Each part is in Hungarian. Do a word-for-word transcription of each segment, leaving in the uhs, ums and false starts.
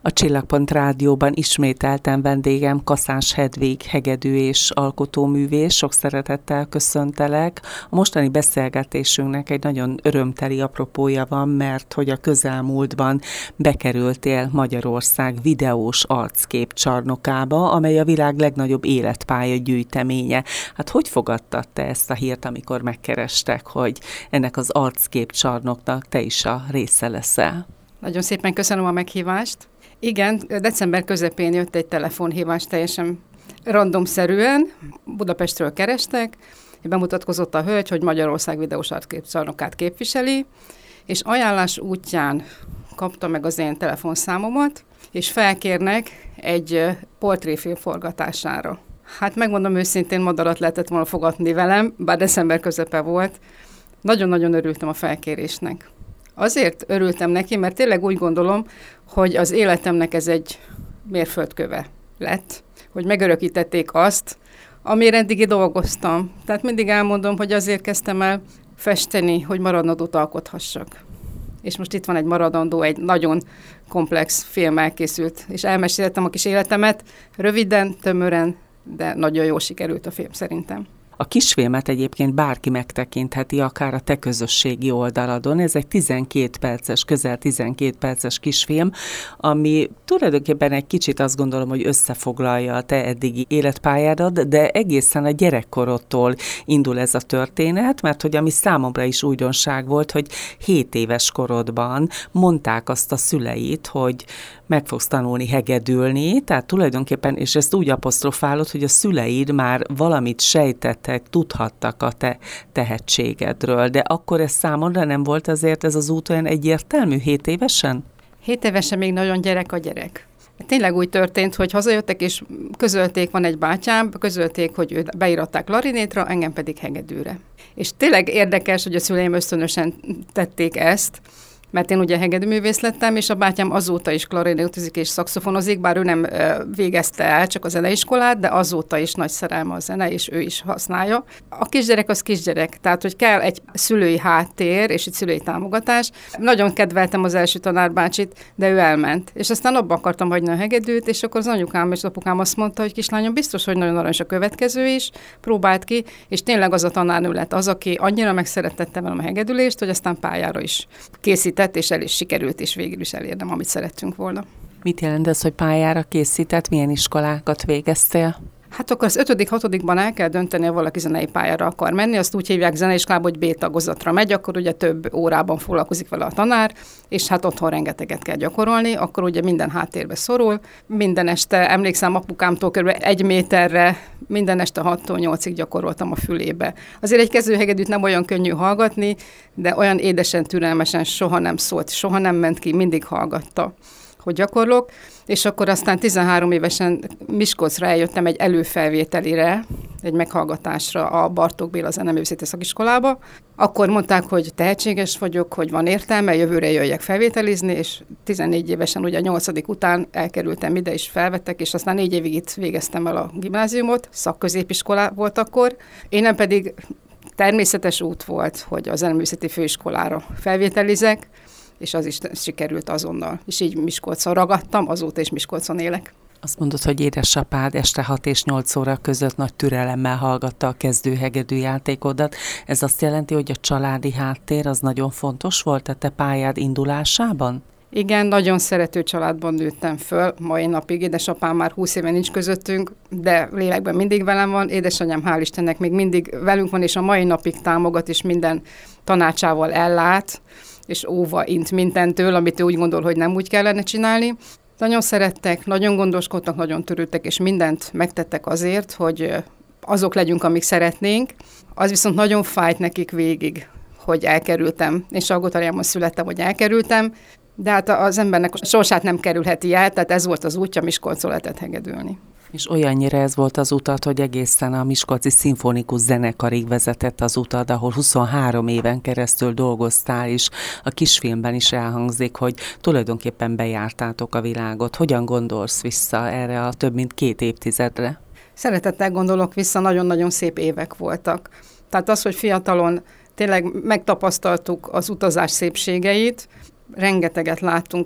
A Csillagpont Rádióban ismételten vendégem Kaszás Hedvig, hegedű és alkotóművész. Sok szeretettel köszöntelek. A mostani beszélgetésünknek egy nagyon örömteli apropója van, mert hogy a közelmúltban bekerültél Magyarország videós arckép csarnokába, amely a világ legnagyobb életpálya gyűjteménye. Hát hogy fogadtad te ezt a hírt, amikor megkerestek, hogy ennek az arckép csarnoknak te is a része leszel? Nagyon szépen köszönöm a meghívást. Igen, december közepén jött egy telefonhívás teljesen randomszerűen, Budapestről kerestek, bemutatkozott a hölgy, hogy Magyarország videós arckép csarnokát képviseli, és ajánlás útján kapta meg az én telefonszámomat, és felkérnek egy portréfilm forgatására. Hát megmondom őszintén, madarat lehetett volna fogadni velem, bár december közepe volt. Nagyon-nagyon örültem a felkérésnek. Azért örültem neki, mert tényleg úgy gondolom, hogy az életemnek ez egy mérföldköve lett, hogy megörökítették azt, amire eddigi dolgoztam. Tehát mindig elmondom, hogy azért kezdtem el festeni, hogy maradandót alkothassak. És most itt van egy maradandó, egy nagyon komplex film elkészült, és elmeséltem a kis életemet, röviden, tömören, de nagyon jól sikerült a film szerintem. A kisfilmet egyébként bárki megtekintheti, akár a te közösségi oldaladon. Ez egy tizenkét perces, közel tizenkét perces kisfilm, ami tulajdonképpen egy kicsit azt gondolom, hogy összefoglalja a te eddigi életpályádat, de egészen a gyerekkorodtól indul ez a történet, mert hogy ami számomra is újdonság volt, hogy hét éves korodban mondták azt a szüleit, hogy meg fogsz tanulni hegedülni, tehát tulajdonképpen, és ezt úgy apostrofálod, hogy a szüleid már valamit sejtettek, tudhattak a te tehetségedről, de akkor ez számomra nem volt azért ez az út olyan egyértelmű hét évesen? Hét évesen még nagyon gyerek a gyerek. Tényleg úgy történt, hogy hazajöttek, és közölték, van egy bátyám, közölték, hogy őt beiratták klarinétra, engem pedig hegedűre. És tényleg érdekes, hogy a szüleim ösztönösen tették ezt, mert én ugye hegedűművész lettem, és a bátyám azóta is klarinétozik és szaxofonozik, bár ő nem végezte el csak a zeneiskolát, de azóta is nagy szerelme a zene, és ő is használja. A kisgyerek az kisgyerek, tehát hogy kell egy szülői háttér és egy szülői támogatás. Nagyon kedveltem az első tanárbácsit, de ő elment. És aztán abba akartam hagyni a hegedűt, és akkor az anyukám és az apukám azt mondta, hogy kislányom, biztos, hogy nagyon aranyos a következő is, próbált ki, és tényleg az a tanárnő lett az, aki annyira megszerettette velem a hegedülést, hogy aztán pályára is készített, és el is sikerült, és végül is elérnem, amit szerettünk volna. Mit jelent ez, hogy pályára készített? Milyen iskolákat végeztél? Hát akkor az ötödik, hatodikban el kell dönteni, ha valaki zenei pályára akar menni, azt úgy hívják zeneiskolába, hogy B tagozatra megy, akkor ugye több órában foglalkozik vele a tanár, és hát otthon rengeteget kell gyakorolni, akkor ugye minden háttérbe szorul. Minden este, emlékszem apukámtól kb. egy méterre, minden este hattól nyolcig gyakoroltam a fülébe. Azért egy kezdőhegedűt nem olyan könnyű hallgatni, de olyan édesen, türelmesen soha nem szólt, soha nem ment ki, mindig hallgatta, hogy gyakorlok, és akkor aztán tizenhárom évesen Miskolcra eljöttem egy előfelvételire, egy meghallgatásra a Bartók Béla Zeneművészeti Szakiskolába. Akkor mondták, hogy tehetséges vagyok, hogy van értelme, jövőre jöjjek felvételizni, és tizennégy évesen, ugye a nyolcadik után elkerültem ide, és felvettek, és aztán négy évig itt végeztem el a gimnáziumot, szakközépiskolá volt akkor. Én nem pedig természetes út volt, hogy a Zeneművészeti Főiskolára felvételizek, és az is sikerült azonnal. És így Miskolcon ragadtam, azóta is Miskolcon élek. Azt mondod, hogy édesapád este hat és nyolc óra között nagy türelemmel hallgatta a kezdőhegedű játékodat. Ez azt jelenti, hogy a családi háttér az nagyon fontos volt a te pályád indulásában? Igen, nagyon szerető családban nőttem föl, mai napig. Édesapám már húsz éve nincs közöttünk, de lélekben mindig velem van. Édesanyám, hál' Istennek, még mindig velünk van, és a mai napig támogat, és minden tanácsával ellát, és óva int mindentől, amit ő úgy gondol, hogy nem úgy kellene csinálni. Nagyon szerettek, nagyon gondoskodtak, nagyon törődtek, és mindent megtettek azért, hogy azok legyünk, amik szeretnénk. Az viszont nagyon fájt nekik végig, hogy elkerültem. Én Salgótarjánban születtem, hogy elkerültem, de hát az embernek a sorsát nem kerülheti el, tehát ez volt az útja, Miskolcon lehetett hegedülni. És olyannyira ez volt az utat, hogy egészen a Miskolci Szimfonikus Zenekarig vezetett az utad, ahol huszonhárom éven keresztül dolgoztál, és a kisfilmben is elhangzik, hogy tulajdonképpen bejártátok a világot. Hogyan gondolsz vissza erre a több mint két évtizedre? Szeretettel gondolok vissza, nagyon-nagyon szép évek voltak. Tehát az, hogy fiatalon tényleg megtapasztaltuk az utazás szépségeit, rengeteget láttunk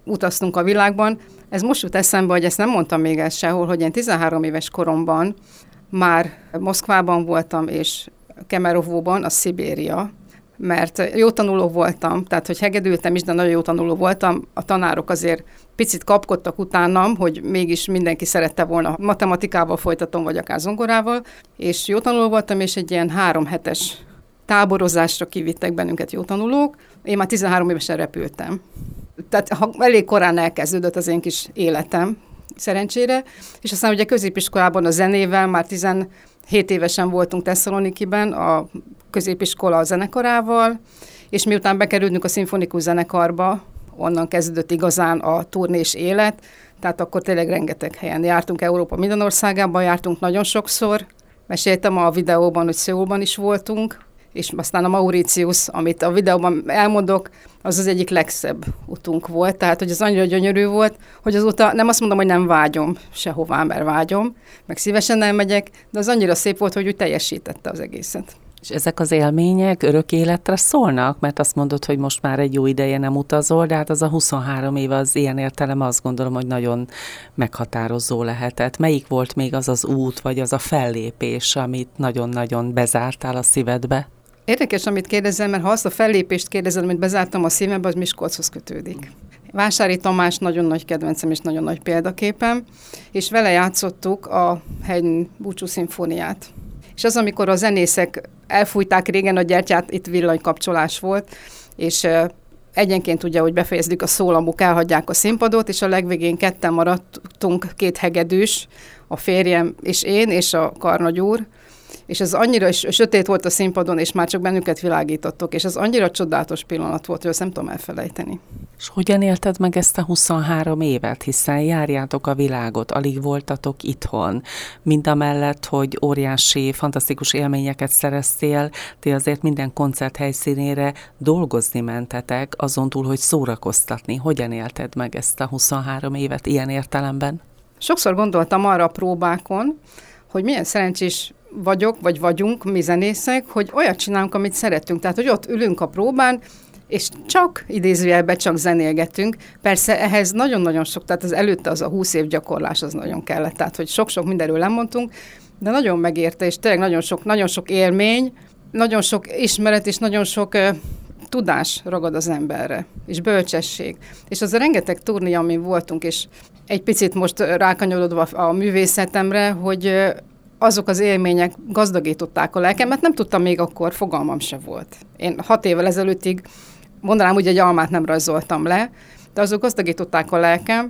utaztunk a világban. Ez most jut eszembe, hogy ezt nem mondtam még el sehol, hogy én tizenhárom éves koromban már Moszkvában voltam, és Kemerovóban, a Szibéria, mert jó tanuló voltam, tehát hogy hegedültem is, de nagyon jó tanuló voltam. A tanárok azért picit kapkodtak utánam, hogy mégis mindenki szerette volna matematikával folytatom, vagy akár zongorával, és jó tanuló voltam, és egy ilyen három hetes táborozásra kivittek bennünket jó tanulók. Én már tizenhárom évesen repültem. Tehát ha elég korán elkezdődött az én kis életem, szerencsére, és aztán ugye középiskolában a zenével már tizenhét évesen voltunk Tesszalonikiben, a középiskola a zenekarával, és miután bekerültünk a szimfonikus zenekarba, onnan kezdődött igazán a turnés élet, tehát akkor tényleg rengeteg helyen jártunk, Európa minden országában jártunk nagyon sokszor. Meséltem a videóban, hogy Szöulban is voltunk, és aztán a Mauritius, amit a videóban elmondok, az az egyik legszebb utunk volt, tehát hogy az annyira gyönyörű volt, hogy azóta nem azt mondom, hogy nem vágyom sehová, mert vágyom, meg szívesen elmegyek, de az annyira szép volt, hogy úgy teljesítette az egészet. És ezek az élmények örök életre szólnak? Mert azt mondod, hogy most már egy jó ideje nem utazol, de hát az a huszonhárom év az ilyen értelem azt gondolom, hogy nagyon meghatározó lehetett. Melyik volt még az az út, vagy az a fellépés, amit nagyon-nagyon bezártál a szívedbe? Érdekes, amit kérdezem, mert ha azt a fellépést kérdezed, amit bezártam a szívembe, az Miskolchoz kötődik. Vásári Tamás nagyon nagy kedvencem és nagyon nagy példaképem, és vele játszottuk a Haydn búcsú szimfóniát. És az, amikor a zenészek elfújták régen a gyertyát, itt villanykapcsolás volt, és egyenként ugye, hogy befejezzük a szólamuk, elhagyják a színpadot, és a legvégén ketten maradtunk, két hegedűs, a férjem és én, és a karnagy úr, és ez annyira is sötét volt a színpadon, és már csak bennünket világítottok, és ez annyira csodálatos pillanat volt, hogy ezt nem tudom elfelejteni. És hogyan élted meg ezt a huszonhárom évet, hiszen járjátok a világot, alig voltatok itthon, mindamellett, hogy óriási, fantasztikus élményeket szereztél, ti azért minden koncert helyszínére dolgozni mentetek, azon túl, hogy szórakoztatni. Hogyan élted meg ezt a huszonhárom évet ilyen értelemben? Sokszor gondoltam arra a próbákon, hogy milyen szerencsés vagyok, vagy vagyunk, mi zenészek, hogy olyat csinálunk, amit szeretünk. Tehát, hogy ott ülünk a próbán, és csak, idézőjelben csak zenélgetünk. Persze ehhez nagyon-nagyon sok, tehát az előtte az a húsz év gyakorlás az nagyon kellett. Tehát, hogy sok-sok mindenről lemondtunk, de nagyon megérte, és tényleg nagyon sok, nagyon sok élmény, nagyon sok ismeret, és nagyon sok uh, tudás ragad az emberre, és bölcsesség. És az a rengeteg turné, amin voltunk, és egy picit most rákanyarodva a művészetemre, hogy uh, azok az élmények gazdagították a lelkem, mert nem tudtam még akkor, fogalmam se volt. Én hat évvel ezelőttig mondanám, hogy egy almát nem rajzoltam le, de azok gazdagították a lelkem,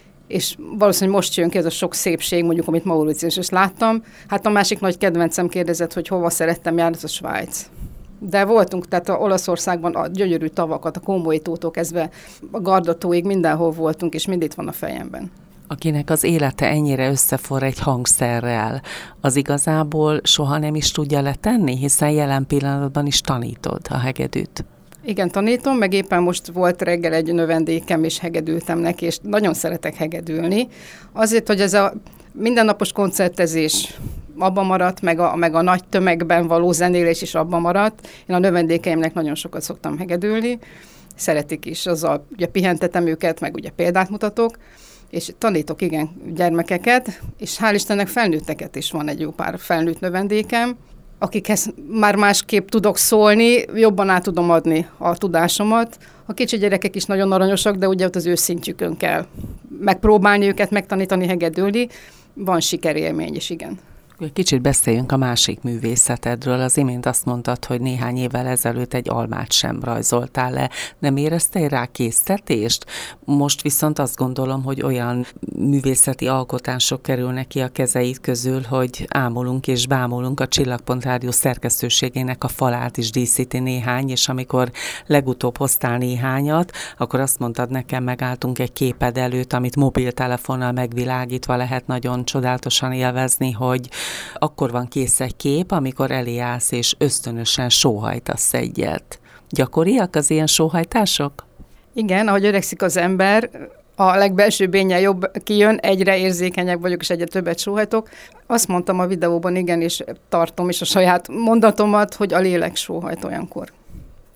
és valószínűleg most jön ki ez a sok szépség, mondjuk, amit Mauritius is láttam. Hát a másik nagy kedvencem kérdezett, hogy hova szerettem járni, az a Svájc. De voltunk, tehát a Olaszországban a gyönyörű tavakat, a Komoly tótól kezdve a Gardatóig mindenhol voltunk, és mind itt van a fejemben. Akinek az élete ennyire összeforr egy hangszerrel, az igazából soha nem is tudja letenni, hiszen jelen pillanatban is tanítod a hegedűt. Igen, tanítom, meg éppen most volt reggel egy növendékem, és hegedültem neki, és nagyon szeretek hegedülni. Azért, hogy ez a mindennapos koncertezés abban maradt, meg a, meg a nagy tömegben való zenélés is abban maradt. Én a növendékeimnek nagyon sokat szoktam hegedülni, szeretik is, azzal ugye pihentetem őket, meg ugye példát mutatok, és tanítok, igen, gyermekeket, és hál' Istennek felnőtteket is van egy jó pár felnőtt növendékem, akikhez már másképp tudok szólni, jobban át tudom adni a tudásomat. A kicsi gyerekek is nagyon aranyosak, de ugye ott az ő szintjükön kell megpróbálni őket, megtanítani hegedülni. Van sikerélmény is, igen. Kicsit beszéljünk a másik művészetedről. Az imént azt mondtad, hogy néhány évvel ezelőtt egy almát sem rajzoltál le. Nem éreztél rá késztetést? Most viszont azt gondolom, hogy olyan művészeti alkotások kerülnek ki a kezeid közül, hogy ámulunk és bámulunk, a Csillagpont Rádió szerkesztőségének a falát is díszíti néhány, és amikor legutóbb hoztál néhányat, akkor azt mondtad nekem, megálltunk egy képed előtt, amit mobiltelefonnal megvilágítva lehet nagyon csodálatosan élvezni, hogy akkor van kész egy kép, amikor elé állsz és ösztönösen sóhajtasz egyet. Gyakoriak az ilyen sóhajtások? Igen, ahogy öregszik az ember, a legbelsőbb énje jobb kijön, egyre érzékenyebb vagyok, és egyre többet sóhajtok. Azt mondtam a videóban, igen, és tartom is a saját mondatomat, hogy a lélek sóhajt olyankor.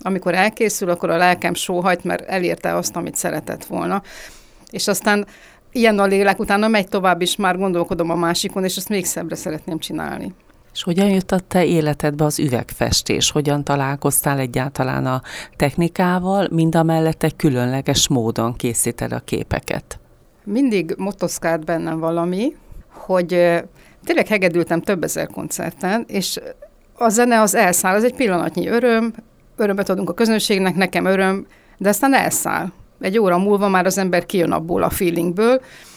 Amikor elkészül, akkor a lelkem sóhajt, mert elérte azt, amit szeretett volna. És aztán ilyen a lélek, utána megy tovább is, már gondolkodom a másikon, és ezt még szebbre szeretném csinálni. És hogyan jött a te életedbe az üvegfestés? Hogyan találkoztál egyáltalán a technikával, mindamellett egy különleges módon készíted a képeket? Mindig motoszkált bennem valami, hogy tényleg hegedültem több ezer koncerten, és a zene az elszáll, az egy pillanatnyi öröm, örömet adunk a közönségnek, nekem öröm, de aztán elszáll. Egy óra múlva már az ember kijön abból a feelingből,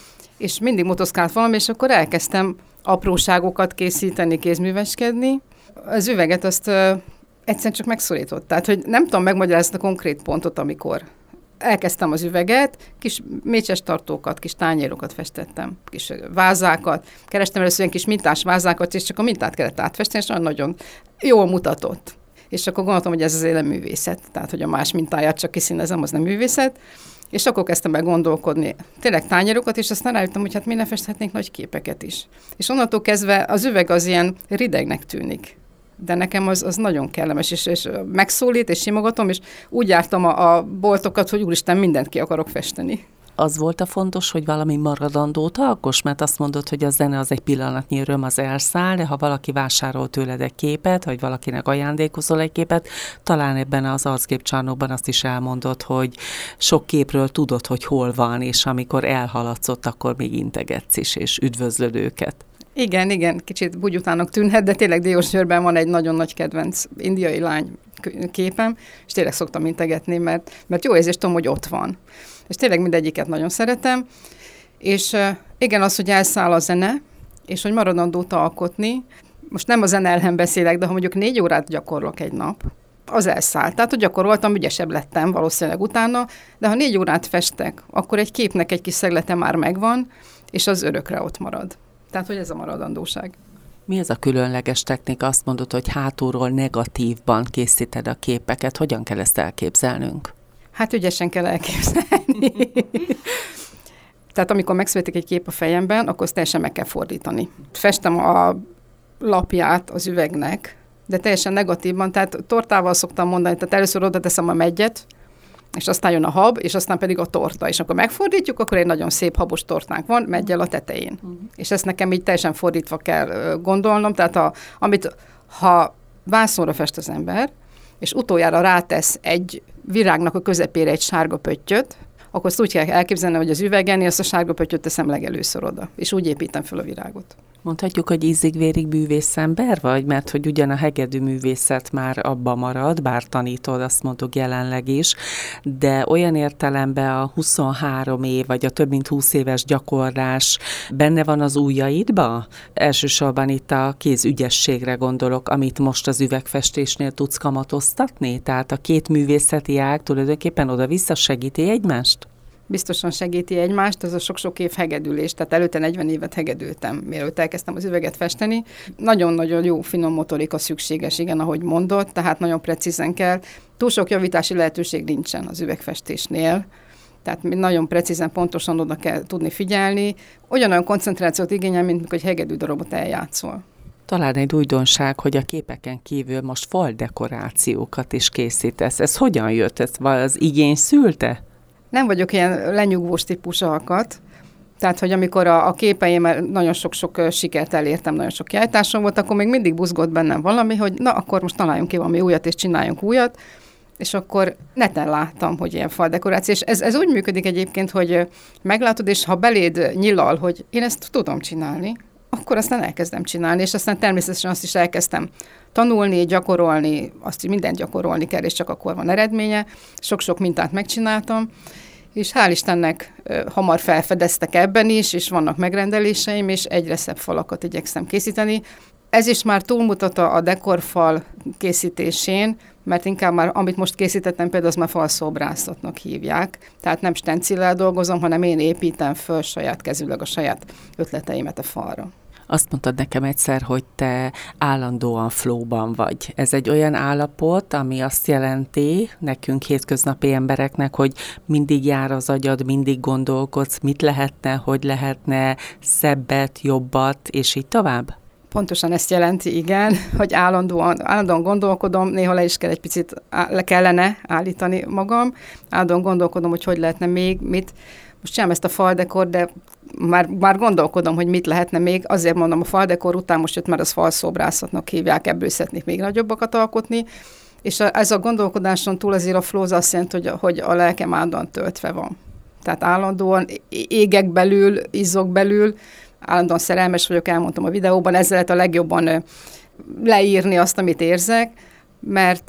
és mindig motoszkált valami, és akkor elkezdtem apróságokat készíteni, kézműveskedni. Az üveget azt ö, egyszerűen csak megszorított. Tehát, hogy nem tudom megmagyarázni a konkrét pontot, amikor elkezdtem az üveget, kis mécses tartókat, kis tányérokat festettem, kis vázákat, kerestem először ilyen kis mintás vázákat, és csak a mintát kellett átfesteni, és nagyon jól mutatott. És akkor gondoltam, hogy ez azért nem művészet, tehát, hogy a más mintáját csak kiszínezem, az nem művészet. És akkor kezdtem el gondolkodni, tényleg tányérokat, és aztán rájöttem, hogy hát mi ne festhetnénk nagy képeket is. És onnantól kezdve az üveg az ilyen ridegnek tűnik. De nekem az, az nagyon kellemes, és, és megszólít, és simogatom, és úgy jártam a, a boltokat, hogy úristen, mindent ki akarok festeni. Az volt a fontos, hogy valami maradandót alkoss, mert azt mondod, hogy a zene az egy pillanatnyi öröm, az elszáll, de ha valaki vásárol tőled egy képet, vagy valakinek ajándékozol egy képet, talán ebben az arcképcsarnokban azt is elmondod, hogy sok képről tudod, hogy hol van, és amikor elhaladsz ott, akkor még integetsz is, és üdvözlöd őket. Igen, igen, kicsit bugyutának tűnhet, de tényleg Diósgyőrben van egy nagyon nagy kedvenc indiai lány képem, és tényleg szoktam integetni, mert, mert jó érzést tudom, hogy ott van. És tényleg mindegyiket nagyon szeretem. És igen, az, hogy elszáll a zene, és hogy maradandót alkotni, most nem a zene ellen beszélek, de ha mondjuk négy órát gyakorlok egy nap, az elszáll. Tehát, hogy gyakoroltam, ügyesebb lettem valószínűleg utána, de ha négy órát festek, akkor egy képnek egy kis szeglete már megvan, és az örökre ott marad. Tehát, hogy ez a maradandóság. Mi ez a különleges technika? Azt mondod, hogy hátulról negatívban készíted a képeket. Hogyan kell ezt elképzelnünk? Hát ügyesen kell elképzelni. Tehát amikor megszületik egy kép a fejemben, akkor azt teljesen meg kell fordítani. Festem a lapját az üvegnek, de teljesen negatívban. Tehát tortával szoktam mondani, tehát először oda teszem a meggyet, és aztán jön a hab, és aztán pedig a torta. És akkor megfordítjuk, akkor egy nagyon szép habos tortánk van, meggyel a tetején. Uh-huh. És ezt nekem így teljesen fordítva kell gondolnom. Tehát a, amit, ha vászonra fest az ember, és utoljára rátesz egy virágnak a közepére egy sárga pöttyöt, akkor azt úgy kell elképzelni, hogy az üvegen én azt a sárga pöttyöt teszem legelőször oda, és úgy építem fel a virágot. Mondhatjuk, hogy ízig-vérig művészember vagy? Mert hogy ugyan a hegedű művészet már abba marad, bár tanítod, azt mondtuk jelenleg is, de olyan értelemben a huszonhárom év, vagy a több mint húsz éves gyakorlás benne van az ujjaidba? Elsősorban itt a kézügyességre gondolok, amit most az üvegfestésnél tudsz kamatoztatni? Tehát a két művészeti ág tulajdonképpen oda-vissza segíti egymást? Biztosan segíti egymást, az a sok-sok év hegedülés, tehát előtte negyven évet hegedültem, mielőtt elkezdtem az üveget festeni. Nagyon-nagyon jó finom motorika szükséges, igen, ahogy mondott, tehát nagyon precízen kell. Túl sok javítási lehetőség nincsen az üvegfestésnél, tehát nagyon precízen, pontosan oda kell tudni figyelni. Olyan koncentrációt igényel, mint mikor egy hegedű darabot eljátszol. Talán egy újdonság, hogy a képeken kívül most faldekorációkat is készítesz. Ez hogyan jött? Ez az igény szülte? Nem vagyok ilyen lenyugvós típus alkat, tehát, hogy amikor a, a képeimmel nagyon sok-sok sikert elértem, nagyon sok kiállításom volt, akkor még mindig buzgott bennem valami, hogy na, akkor most találjunk ki valami újat, és csináljunk újat, és akkor neten láttam, hogy ilyen faldekoráció, és ez, ez úgy működik egyébként, hogy meglátod, és ha beléd nyilal, hogy én ezt tudom csinálni, akkor aztán elkezdem csinálni, és aztán természetesen azt is elkezdtem tanulni, gyakorolni, azt mindent gyakorolni kell, és csak akkor van eredménye. Sok-sok mintát megcsináltam, és hál' Istennek hamar felfedeztek ebben is, és vannak megrendeléseim, és egyre szebb falakat igyekszem készíteni. Ez is már túlmutat a dekorfal készítésén, mert inkább már, amit most készítettem, például az már falszobrászatnak hívják. Tehát nem stencillel dolgozom, hanem én építem föl saját kezűleg a saját ötleteimet a falra. Azt mondtad nekem egyszer, hogy te állandóan flowban vagy. Ez egy olyan állapot, ami azt jelenti nekünk hétköznapi embereknek, hogy mindig jár az agyad, mindig gondolkodsz, mit lehetne, hogy lehetne, szebbet, jobbat, és így tovább? Pontosan ezt jelenti, igen, hogy állandóan, állandóan gondolkodom, néha le is kell egy picit, le kellene állítani magam, állandóan gondolkodom, hogy hogy lehetne még, mit, most csinálom ezt a faldekor, de már, már gondolkodom, hogy mit lehetne még, azért mondom, a faldekor után most jött már az falszobrászatnak hívják, ebből szeretnék még nagyobbakat alkotni, és a, ez a gondolkodáson túl azért a flow azt jelenti, hogy, hogy a lelkem állandóan töltve van. Tehát állandóan égek belül, izzok belül, állandóan szerelmes vagyok, elmondtam a videóban, ezzel lehet a legjobban leírni azt, amit érzek, mert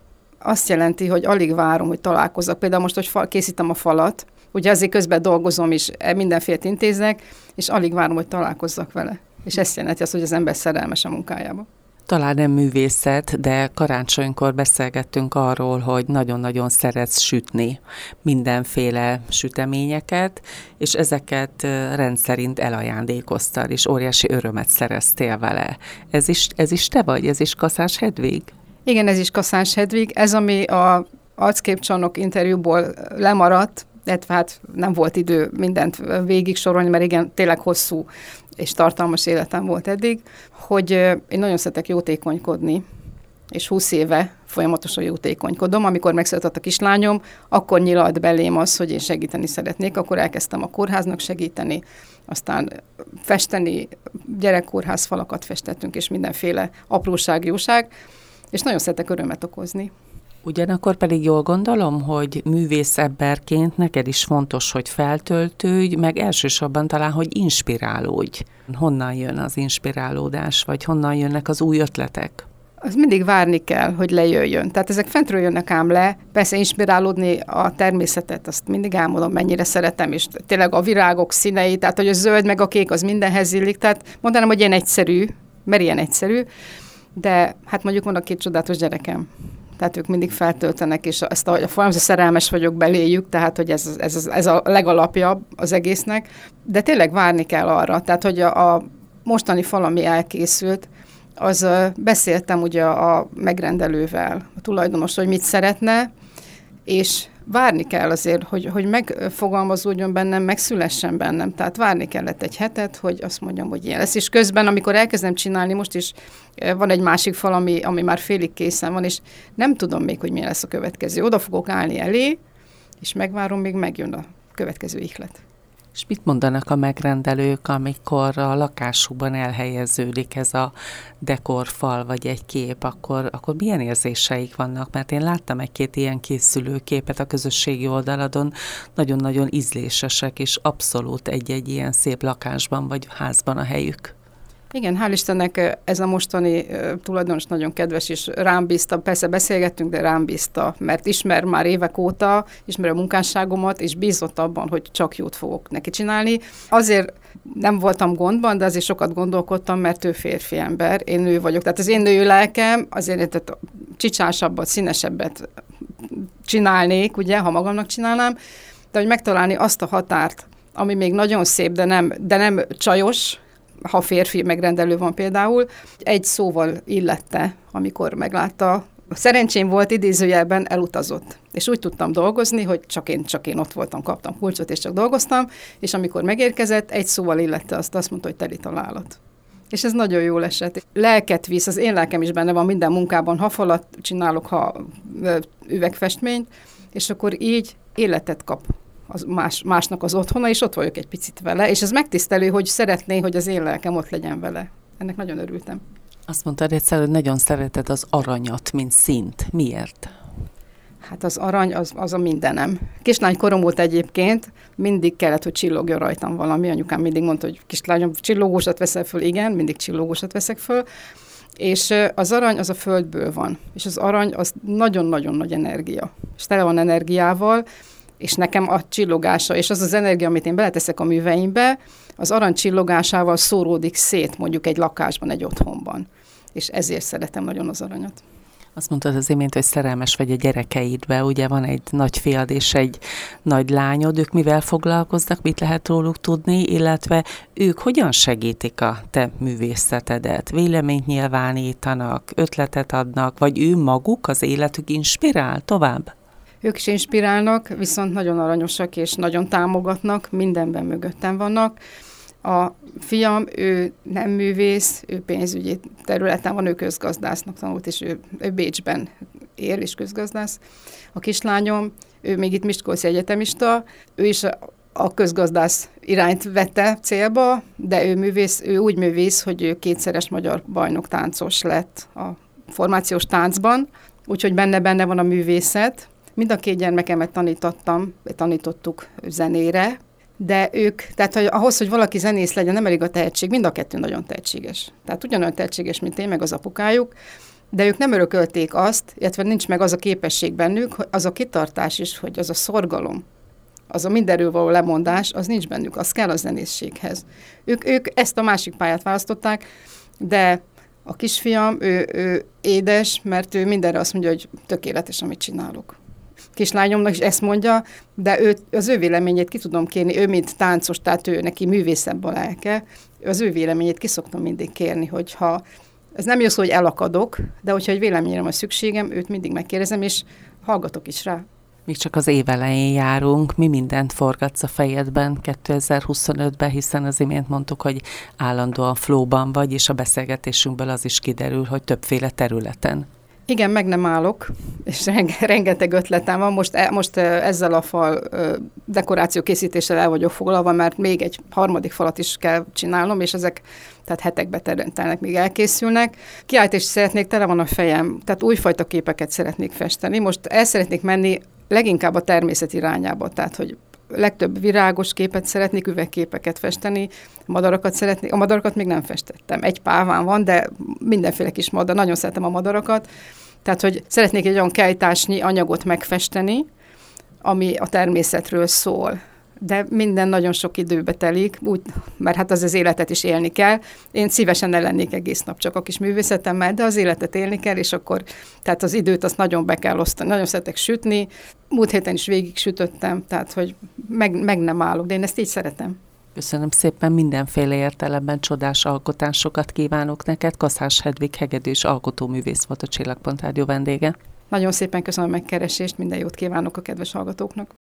azt jelenti, hogy alig várom, hogy találkozzak. Például most, hogy fal, készítem a falat, ugye azért közben dolgozom is, mindenfélt intézek, és alig várom, hogy találkozzak vele. És ezt jelenti azt, hogy az ember szerelmes a munkájába. Talán nem művészet, de karácsonykor beszélgettünk arról, hogy nagyon-nagyon szeretsz sütni mindenféle süteményeket, és ezeket rendszerint elajándékoztad, és óriási örömet szereztél vele. Ez is, ez is te vagy? Ez is Kaszás Hedvig? Igen, ez is Kaszás Hedvig. Ez, ami a Arcképcsarnok interjúból lemaradt, illetve hát nem volt idő mindent végig sorolni, mert igen, tényleg hosszú és tartalmas életem volt eddig, hogy én nagyon szeretek jótékonykodni, és húsz éve folyamatosan jótékonykodom. Amikor megszületett a kislányom, akkor nyilalt belém az, hogy én segíteni szeretnék, akkor elkezdtem a kórháznak segíteni, aztán festeni, gyerekkórház falakat festettünk, és mindenféle apróság, jóság, és nagyon szeretek örömet okozni. Ugyanakkor pedig jól gondolom, hogy művész emberként neked is fontos, hogy feltöltődj, meg elsősorban talán, hogy inspirálódj. Honnan jön az inspirálódás, vagy honnan jönnek az új ötletek? Az mindig várni kell, hogy lejöjjön. Tehát ezek fentről jönnek ám le. Persze inspirálódni a természetet, azt mindig elmondom, mennyire szeretem, és tényleg a virágok színei, tehát hogy a zöld meg a kék az mindenhez illik. Tehát mondanám, hogy ilyen egyszerű, mert ilyen egyszerű, de hát mondjuk van a két csodálatos gyerekem. Tehát ők mindig feltöltenek, és ezt a, a folyamatosan szerelmes vagyok beléjük, tehát hogy ez, ez, ez a legalapja az egésznek. De tényleg várni kell arra. Tehát, hogy a, a mostani fal, ami elkészült, az beszéltem ugye a megrendelővel, a tulajdonos, hogy mit szeretne, és várni kell azért, hogy, hogy megfogalmazódjon bennem, megszülessen bennem. Tehát várni kellett egy hetet, hogy azt mondjam, hogy ilyen lesz. És közben, amikor elkezdem csinálni, most is van egy másik fal, ami, ami már félig készen van, és nem tudom még, hogy milyen lesz a következő. Oda fogok állni elé, és megvárom, még megjön a következő ihlet. És mit mondanak a megrendelők, amikor a lakásukban elhelyeződik ez a dekorfal, vagy egy kép, akkor, akkor milyen érzéseik vannak? Mert én láttam egy-két ilyen készülő képet a közösségi oldaladon, nagyon-nagyon ízlésesek, és abszolút egy-egy ilyen szép lakásban vagy házban a helyük. Igen, hál' Istennek ez a mostani uh, tulajdonos nagyon kedves, és rám bízta, persze beszélgettünk, de rám bízta, mert ismer már évek óta, ismer a munkásságomat, és bízott abban, hogy csak jót fogok neki csinálni. Azért nem voltam gondban, de azért sokat gondolkodtam, mert ő férfi ember, én nő vagyok. Tehát az én női lelkem azért tehát csicsásabbat, színesebbet csinálnék, ugye, ha magamnak csinálnám, de hogy megtalálni azt a határt, ami még nagyon szép, de nem, de nem csajos, ha férfi megrendelő van például, egy szóval illette, amikor meglátta. Szerencsém volt, idézőjelben elutazott. És úgy tudtam dolgozni, hogy csak én, csak én ott voltam, kaptam kulcsot, és csak dolgoztam, és amikor megérkezett, egy szóval illette azt, azt mondta, hogy teli találat. És ez nagyon jól esett. Lelket visz, az én lelkem is benne van minden munkában, ha falat csinálok, ha üvegfestményt, és akkor így életet kap az más, másnak az otthona, és ott vagyok egy picit vele, és ez megtisztelő, hogy szeretné, hogy az én lelkem ott legyen vele. Ennek nagyon örültem. Azt mondtad egyszer, hogy nagyon szereted az aranyat, mint színt. Miért? Hát az arany, az, az a mindenem. Kislány korom volt egyébként, mindig kellett, hogy csillogjon rajtam valami. Anyukám mindig mondta, hogy kislányom, csillogósat veszel föl? Igen, mindig csillogósat veszek föl. És az arany az a földből van. És az arany az nagyon-nagyon nagy energia. És tele van energiával, és nekem a csillogása, és az az energia, amit én beleteszek a műveimbe, az arany csillogásával szóródik szét mondjuk egy lakásban, egy otthonban. És ezért szeretem nagyon az aranyat. Azt mondtad az imént, hogy szerelmes vagy a gyerekeidbe, ugye van egy nagy fiad és egy nagy lányod, ők mivel foglalkoznak, mit lehet róluk tudni, illetve ők hogyan segítik a te művészetedet? Véleményt nyilvánítanak, ötletet adnak, vagy ő maguk, az életük inspirál tovább? Ők is inspirálnak, viszont nagyon aranyosak és nagyon támogatnak, mindenben mögöttem vannak. A fiam, ő nem művész, ő pénzügyi területen van, ő közgazdásznak tanult, és ő, ő Bécsben él, és közgazdász. A kislányom, ő még itt Miskolci egyetemista, ő is a, a közgazdász irányt vette célba, de ő művész, ő úgy művész, hogy ő kétszeres magyar bajnok táncos lett a formációs táncban, úgyhogy benne-benne van a művészet. Mind a két gyermekemet tanítottam, tanítottuk zenére, de ők, tehát hogy ahhoz, hogy valaki zenész legyen, nem elég a tehetség, mind a kettő nagyon tehetséges. Tehát ugyanolyan tehetséges, mint én, meg az apukájuk, de ők nem örökölték azt, illetve nincs meg az a képesség bennük, hogy az a kitartás is, hogy az a szorgalom, az a mindenről való lemondás, az nincs bennük, az kell a zenészséghez. Ők, ők ezt a másik pályát választották, de a kisfiam, ő, ő édes, mert ő mindenre azt mondja, hogy tökéletes, amit csinálok. Kislányomnak is ezt mondja, de ő, az ő véleményét ki tudom kérni, ő mint táncos, tehát ő neki művészebb a lelke, az ő véleményét ki szoktam mindig kérni, hogyha ez nem jó szó, hogy elakadok, de hogyha egy véleményre van szükségem, őt mindig megkérdezem, és hallgatok is rá. Még csak az év elején járunk, mi mindent forgatsz a fejedben kétezer-huszonötben, hiszen az imént mondtuk, hogy állandóan flowban vagy, és a beszélgetésünkből az is kiderül, hogy többféle területen. Igen, meg nem állok, és renge, rengeteg ötletem van. Most, e, most ezzel a fal dekoráció készítéssel el vagyok foglalva, mert még egy harmadik falat is kell csinálnom, és ezek tehát hetekbe telnek, még elkészülnek. Kiállítást szeretnék, tele van a fejem, tehát újfajta képeket szeretnék festeni. Most el szeretnék menni leginkább a természet irányába, tehát hogy legtöbb virágos képet szeretnék, üvegképeket festeni, madarakat szeretnék. A madarakat még nem festettem. Egy páván van, de mindenféle kis madar. Nagyon szeretem a madarakat. Tehát, hogy szeretnék egy olyan kejtásnyi anyagot megfesteni, ami a természetről szól. De minden nagyon sok időbe telik, úgy, mert hát az az életet is élni kell. Én szívesen ne lennék egész nap csak a kis művészetemmel, de az életet élni kell, és akkor tehát az időt azt nagyon be kell osztani. Nagyon szeretek sütni. Múlt héten is végig sütöttem, tehát hogy meg, meg nem állok, de én ezt így szeretem. Köszönöm szépen, mindenféle értelemben csodás alkotásokat kívánok neked. Kaszás Hedvig hegedűs alkotóművész volt a Csillagpont Rádió vendége. Nagyon szépen köszönöm a megkeresést, minden jót kívánok a kedves hallgatóknak.